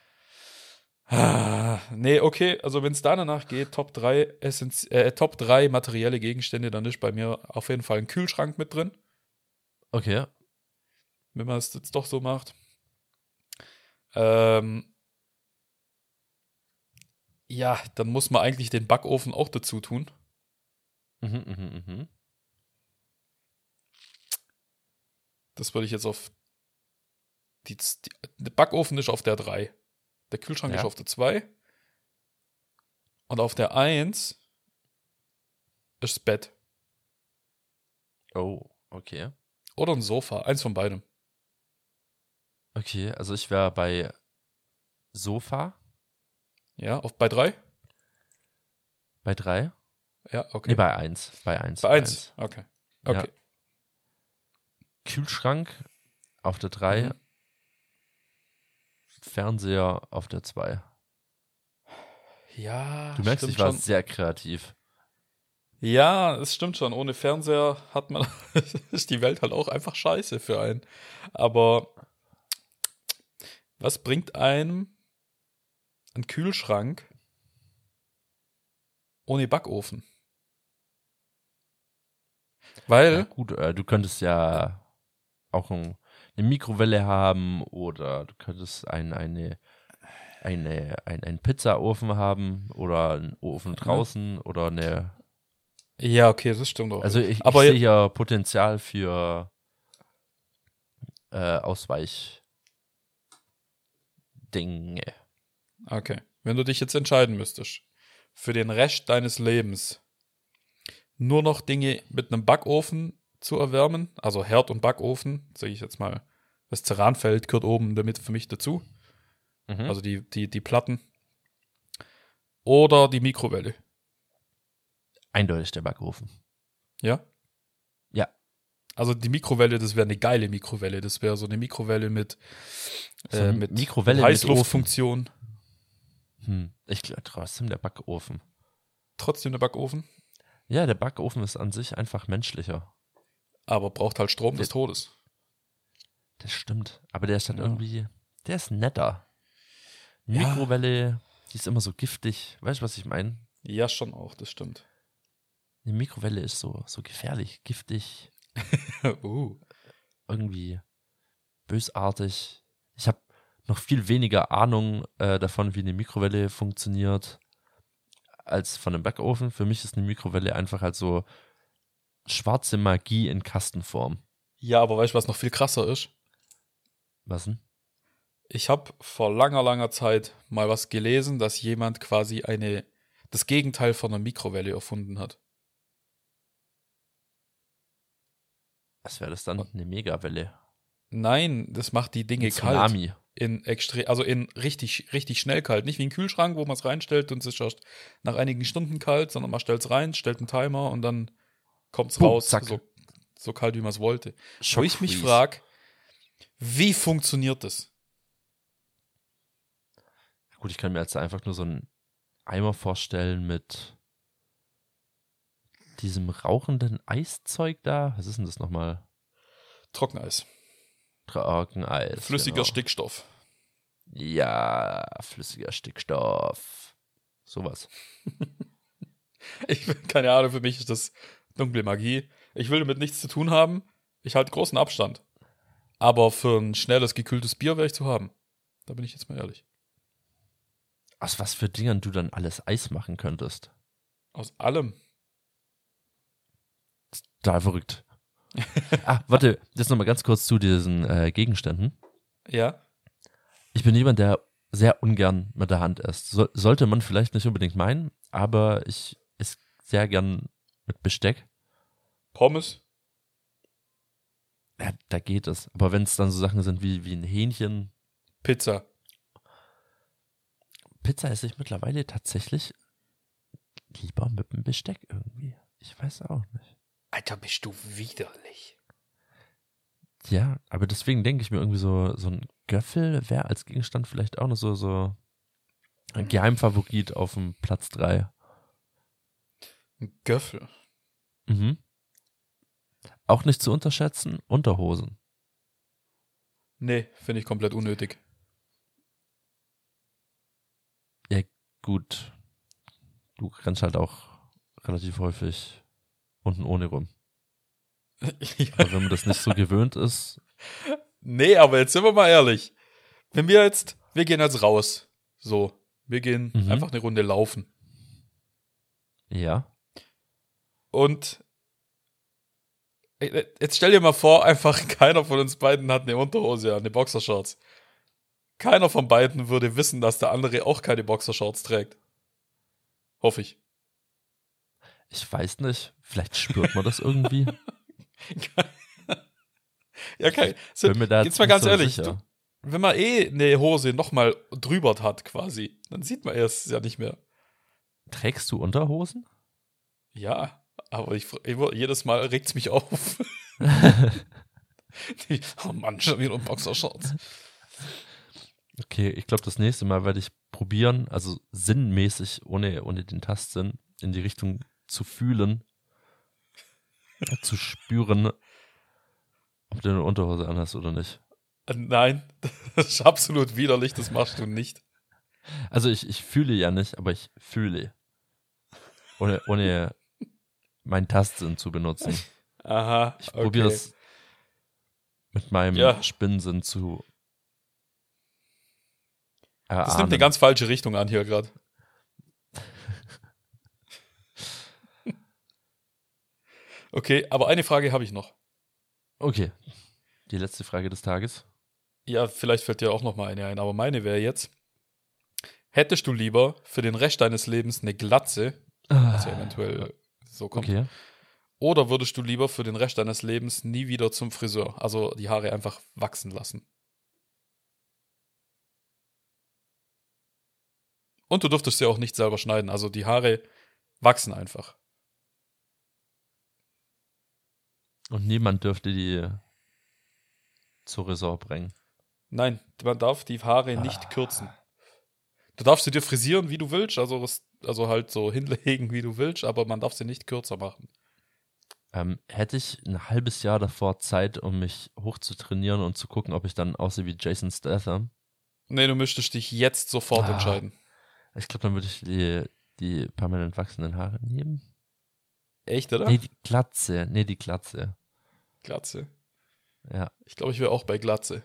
Ah, nee, okay, also wenn es da danach geht, Top drei Essenz äh, Top drei materielle Gegenstände, dann ist bei mir auf jeden Fall ein Kühlschrank mit drin, Okay. wenn man es jetzt doch so macht. Ähm, ja, dann muss man eigentlich den Backofen auch dazu tun. Mhm, mhm, mhm. Das würde ich jetzt auf die, die der Backofen ist auf der drei. Der Kühlschrank Ja. ist auf der zwei. Und auf der eins ist das Bett. Oh, okay. Oder ein Sofa. Eins von beidem. Okay, also ich wäre bei Sofa, Ja, auf, bei drei? bei drei. Ja, okay. Nee, bei eins. Bei eins. bei eins. Okay. Okay. Ja. Kühlschrank auf der drei. Mhm. Fernseher auf der zwei. Ja, Du merkst, stimmt ich war schon. sehr kreativ. Ja, es stimmt schon. Ohne Fernseher hat man ist die Welt halt auch einfach scheiße für einen. Aber was bringt einem ein Kühlschrank ohne Backofen? Weil, Ja, gut, äh, du könntest ja auch ein, eine Mikrowelle haben oder du könntest ein, eine, eine, ein, einen Pizzaofen haben oder einen Ofen draußen oder eine. ja, okay, das stimmt auch. Also ich, Aber ich sehe hier Potenzial für äh, Ausweichdinge. okay, wenn du dich jetzt entscheiden müsstest, für den Rest deines Lebens nur noch Dinge mit einem Backofen zu erwärmen, also Herd und Backofen, sage ich jetzt mal, das Ceranfeld gehört oben damit für mich dazu, Mhm. also die, die, die Platten, oder die Mikrowelle, Eindeutig der Backofen. ja? Ja. Also die Mikrowelle, das wäre eine geile Mikrowelle, das wäre so eine Mikrowelle mit, So äh, eine mit Mikrowelle mit Heißluftfunktion, Hm. Ich glaube trotzdem der Backofen. trotzdem der Backofen, Ja, der Backofen ist an sich einfach menschlicher. aber braucht halt Strom des Todes. Das stimmt. Aber der ist dann Ja. irgendwie, der ist netter. Ja. Mikrowelle, die ist immer so giftig. Weißt du, was ich meine? Ja, schon auch, das stimmt. Eine Mikrowelle ist so, so gefährlich, giftig, uh. irgendwie bösartig. Ich habe noch viel weniger Ahnung äh, davon, wie eine Mikrowelle funktioniert, als von einem Backofen. Für mich ist eine Mikrowelle einfach halt so schwarze Magie in Kastenform. Ja, aber weißt du, was noch viel krasser ist? Was denn? Ich habe vor langer, langer Zeit mal was gelesen, dass jemand quasi eine das Gegenteil von einer Mikrowelle erfunden hat. Was wäre das dann? Eine Megawelle. Nein, das macht die Dinge Ein kalt. Tsunami. in extrem, also in richtig, richtig schnell kalt. Nicht wie ein Kühlschrank, wo man es reinstellt und es ist erst nach einigen Stunden kalt, sondern man stellt es rein, stellt einen Timer und dann kommt es Boom, raus, zack. so, so kalt, wie man es wollte. Wo ich mich Schockfreeze. frage, wie funktioniert das? Gut, ich kann mir jetzt einfach nur so einen Eimer vorstellen mit diesem rauchenden Eiszeug da. Was ist denn das nochmal? Trockeneis. Trockeneis. Flüssiger genau. Stickstoff. Ja, flüssiger Stickstoff. Sowas. Ich keine Ahnung, für mich ist das dunkle Magie. Ich will damit nichts zu tun haben. Ich halte großen Abstand. Aber für ein schnelles, gekühltes Bier wäre ich zu haben. Da bin ich jetzt mal ehrlich. Aus was für Dingern du dann alles Eis machen könntest. Aus allem. Total verrückt. Ah, warte, jetzt nochmal ganz kurz zu diesen äh, Gegenständen. Ja. Ich bin jemand, der sehr ungern mit der Hand isst. So, sollte man vielleicht nicht unbedingt meinen, aber ich esse sehr gern mit Besteck. Pommes. Ja, da geht es. Aber wenn es dann so Sachen sind wie, wie ein Hähnchen, Pizza. Pizza esse ich mittlerweile tatsächlich lieber mit dem Besteck irgendwie. Ich weiß auch nicht. Alter, bist du widerlich. Ja, aber deswegen denke ich mir irgendwie so, so ein Göffel wäre als Gegenstand vielleicht auch noch so, so ein Geheimfavorit auf dem Platz drei. Ein Göffel. Mhm. Auch nicht zu unterschätzen, Unterhosen. Nee, finde ich komplett unnötig. Ja, gut. Du rennst halt auch relativ häufig unten ohne rum. Aber wenn man das nicht so gewöhnt ist, Nee, aber jetzt sind wir mal ehrlich. Wenn wir jetzt, wir gehen jetzt raus. So, wir gehen Mhm. einfach eine Runde laufen. ja. Und jetzt stell dir mal vor, einfach keiner von uns beiden hat eine Unterhose an, eine Boxershorts. Keiner von beiden würde wissen, dass der andere auch keine Boxershorts trägt. Hoffe ich. Ich weiß nicht, vielleicht spürt man das irgendwie. Ja, okay. So, Bin mir da jetzt mal nicht ganz so ehrlich, sicher. du, wenn man eh eine Hose nochmal drüber hat quasi, dann sieht man es ja nicht mehr. Trägst du Unterhosen? Ja, aber ich, ich jedes Mal regt's mich auf. Die, oh Mann, schon wieder ein Boxershorts. Okay, ich glaube, das nächste Mal werde ich probieren, also sinnmäßig, ohne, ohne den Tastsinn, in die Richtung zu fühlen, zu spüren, ob du eine Unterhose anhast oder nicht. Nein, das ist absolut widerlich, das machst du nicht. Also ich, ich fühle ja nicht, aber ich fühle. Ohne, ohne meinen Tastsinn zu benutzen. Aha, Ich okay. probiere es mit meinem Ja. Spinnensinn zu erahnen. Das nimmt eine ganz falsche Richtung an hier gerade. Okay, aber eine Frage habe ich noch. Okay, die letzte Frage des Tages. Ja, vielleicht fällt dir auch noch mal eine ein, aber meine wäre jetzt, hättest du lieber für den Rest deines Lebens eine Glatze, was ja eventuell so kommt, Okay. oder würdest du lieber für den Rest deines Lebens nie wieder zum Friseur, also die Haare einfach wachsen lassen? Und du dürftest sie auch nicht selber schneiden, also die Haare wachsen einfach. Und niemand dürfte die zur Ressort bringen. Nein, man darf die Haare nicht kürzen. Du darfst sie dir frisieren, wie du willst, also, also halt so hinlegen, wie du willst, aber man darf sie nicht kürzer machen. Ähm, hätte ich ein halbes Jahr davor Zeit, um mich hochzutrainieren und zu gucken, ob ich dann aussehe wie Jason Statham? Nee, du müsstest dich jetzt sofort Ah. entscheiden. Ich glaube, dann würde ich die, die permanent wachsenden Haare nehmen. Echt, oder? Nee, die Glatze. Nee, die Glatze. Glatze. Ja. Ich glaube, ich wäre auch bei Glatze.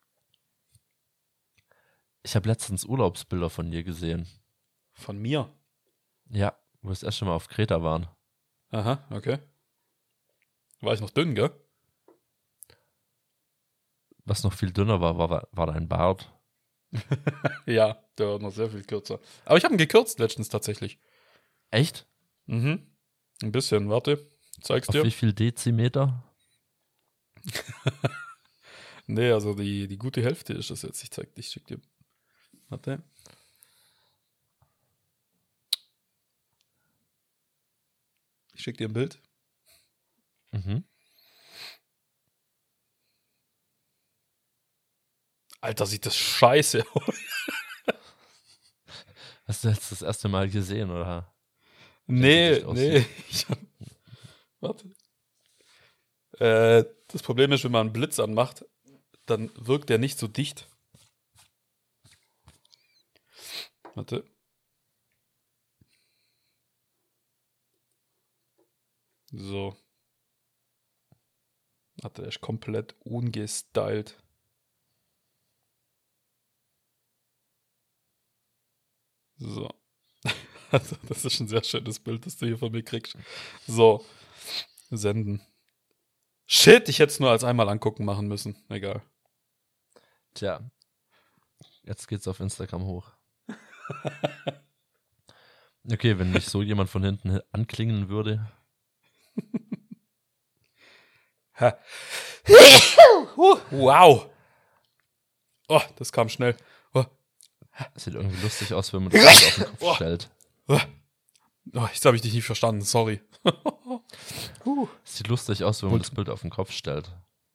Ich habe letztens Urlaubsbilder von dir gesehen. Von mir? Ja, wo wir das erste Mal auf Kreta waren. Aha, okay. War ich noch dünn, gell? Was noch viel dünner war, war, war dein Bart. Ja, der war noch sehr viel kürzer. Aber ich habe ihn gekürzt letztens tatsächlich. Echt? Mhm. Ein bisschen, warte. Zeig's Auf dir. wie viel Dezimeter? Nee, also die, die gute Hälfte ist das jetzt. Ich zeig dich, schick dir. Warte. Ich schick dir ein Bild. Mhm. Alter, sieht das scheiße aus. Hast du jetzt das erste Mal gesehen, oder? Nee, Gesicht nee. Ich hab, warte. Äh, das Problem ist, wenn man einen Blitz anmacht, dann wirkt der nicht so dicht. Warte. So. Warte, der ist komplett ungestylt. So. Also, das ist ein sehr schönes Bild, das du hier von mir kriegst. So. Senden. Shit, ich hätte es nur als einmal angucken machen müssen. Egal. Tja, jetzt geht's auf Instagram hoch. Okay, wenn mich so jemand von hinten anklingen würde. Ha. Wow. Oh, das kam schnell. Oh. Sieht irgendwie lustig aus, wenn man das auf den Kopf Oh. stellt. Oh, jetzt habe ich dich nicht verstanden, sorry. Sieht lustig aus, wenn man Und- das Bild auf den Kopf stellt.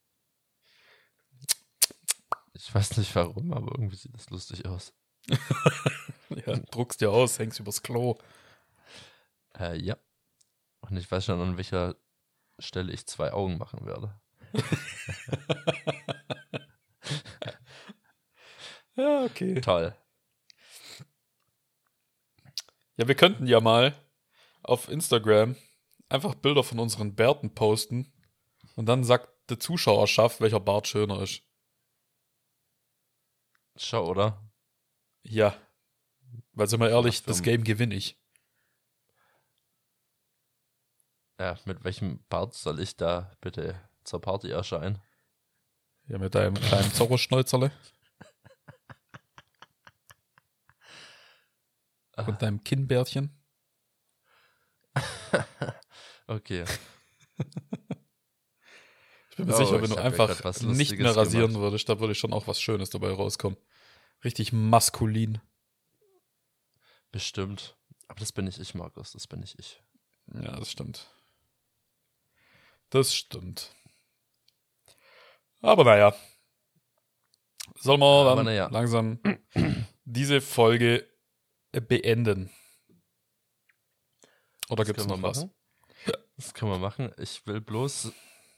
Ich weiß nicht warum, aber irgendwie sieht das lustig aus. Ja, druckst dir aus, hängst übers Klo. Äh, ja. Und ich weiß schon, an welcher Stelle ich zwei Augen machen werde. Ja, okay. Toll. Ja, wir könnten ja mal auf Instagram einfach Bilder von unseren Bärten posten und dann sagt der Zuschauerschaft, welcher Bart schöner ist. Schau, oder? Ja. Weil, sind wir ehrlich, Ja, für- das Game gewinne ich. Ja, mit welchem Bart soll ich da bitte zur Party erscheinen? Ja, mit deinem kleinen Zorro-Schnäuzerle und deinem Kinnbärtchen. Okay. Ich bin mir Oh, sicher, wenn ich du hab ja einfach grad was nicht Lustiges mehr rasieren gemacht. würdest, da würde schon auch was Schönes dabei rauskommen. Richtig maskulin. Bestimmt. Aber das bin nicht ich, Markus. Das bin nicht ich. Ja, das stimmt. Das stimmt. Aber naja. Sollen wir Aber dann naja. langsam diese Folge beenden? Oder Das gibt es können noch wir was? machen. Das können wir machen. Ich will bloß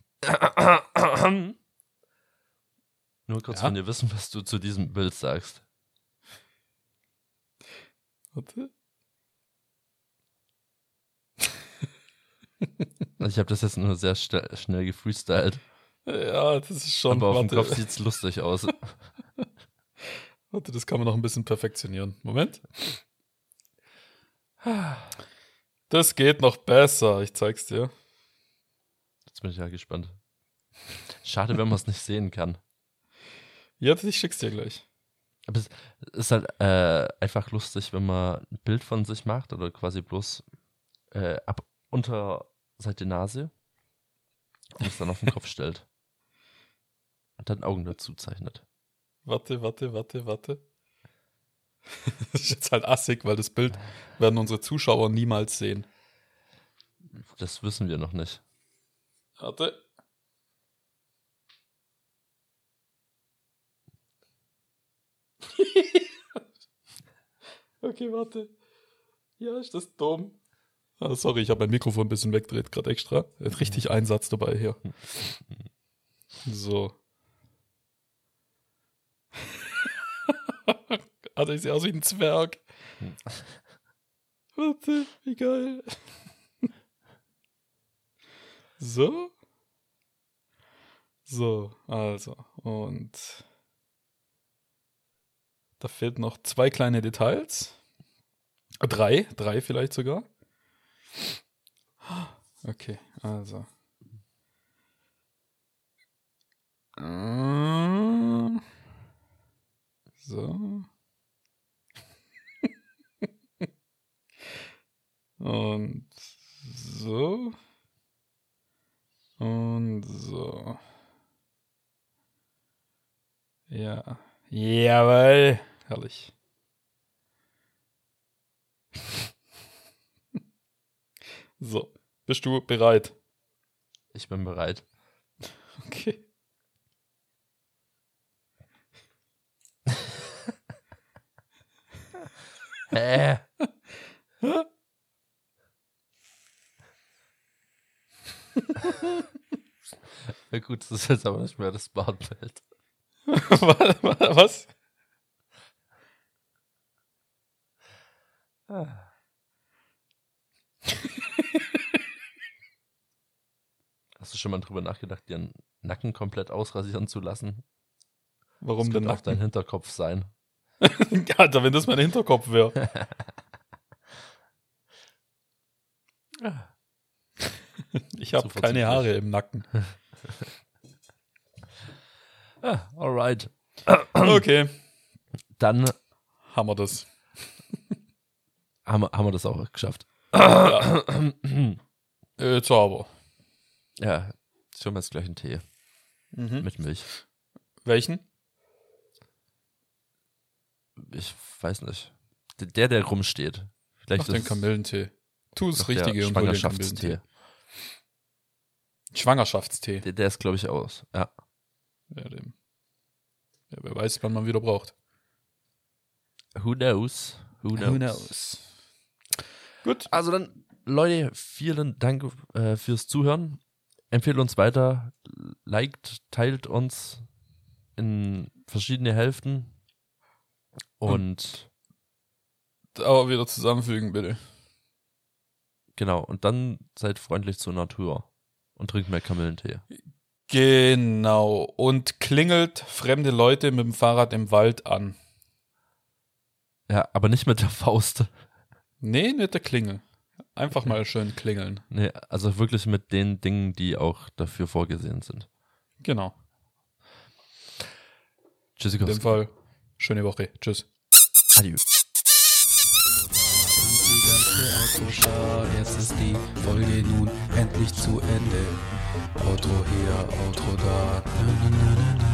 nur kurz Ja? von dir wissen, was du zu diesem Bild sagst. Warte. Also ich habe das jetzt nur sehr sta- schnell gefreestylt. Ja, das ist schon. Aber auf dem warte, Kopf sieht's lustig aus. warte, das kann man noch ein bisschen perfektionieren. Moment. Das geht noch besser, ich zeig's dir. Jetzt bin ich ja gespannt. Schade, wenn man es nicht sehen kann. Jetzt, ich schick's dir gleich. Aber es ist halt äh, einfach lustig, wenn man ein Bild von sich macht oder quasi bloß äh, ab unter seit der Nase und es dann auf den Kopf stellt. Und dann Augen dazu zeichnet. Warte, warte, warte, warte. Das ist jetzt halt assig, weil das Bild werden unsere Zuschauer niemals sehen. Das wissen wir noch nicht. Warte. Okay, warte. Ja, ist das dumm. Ah, sorry, ich habe mein Mikrofon ein bisschen weggedreht, gerade extra. Hat richtig Einsatz dabei hier. So. Also ich sehe aus wie ein Zwerg. Warte, wie geil. So. So, also. Und da fehlen noch zwei kleine Details. Drei, drei vielleicht sogar. Okay, also. Ähm, So. Und so. Und so. Ja. Jawohl. Herrlich. So, bist du bereit? Ich bin bereit. Okay. Hä? Ja gut, das ist jetzt aber nicht mehr das Bartbild. Was? Ah. Hast du schon mal drüber nachgedacht, dir Nacken komplett ausrasieren zu lassen? Warum das denn könnte auch dein Nacken? Hinterkopf sein. Alter, wenn das mein Hinterkopf wäre. Ich habe Zu keine verzüglich. Haare im Nacken. Ah, alright. Okay, Dann haben wir das. haben wir, haben wir das auch geschafft. Ja. Jetzt aber. Ja, ich hole mir jetzt gleich einen Tee Mhm. mit Milch. Welchen? Ich weiß nicht. Der, der rumsteht. Vielleicht Ach, den ist Kamillentee. Tu das doch der Richtige und hol den Schwangerschaftstee. Kamillentee. Schwangerschaftstee. Der, der ist, glaube ich, aus. Ja. Ja, dem. Ja, wer weiß, wann man wieder braucht. Who knows? Who knows? Who knows? Gut. Also dann, Leute, vielen Dank äh, fürs Zuhören. Empfehlt uns weiter. Liked, teilt uns in verschiedene Hälften. Und Aber wieder zusammenfügen, bitte. genau, und dann seid freundlich zur Natur und trinkt mehr Kamillentee. Genau. Und klingelt fremde Leute mit dem Fahrrad im Wald an. Ja, aber nicht mit der Faust. Nee, nicht der Klingel. Einfach mal schön klingeln. Nee, also wirklich mit den Dingen, die auch dafür vorgesehen sind. Genau. Tschüssi, In dem Fall, schöne Woche. Tschüss. Adieu. Die ganze Autoschau, jetzt ist die Folge nun endlich zu Ende. Outro hier, Outro da. Na, na, na, na, na.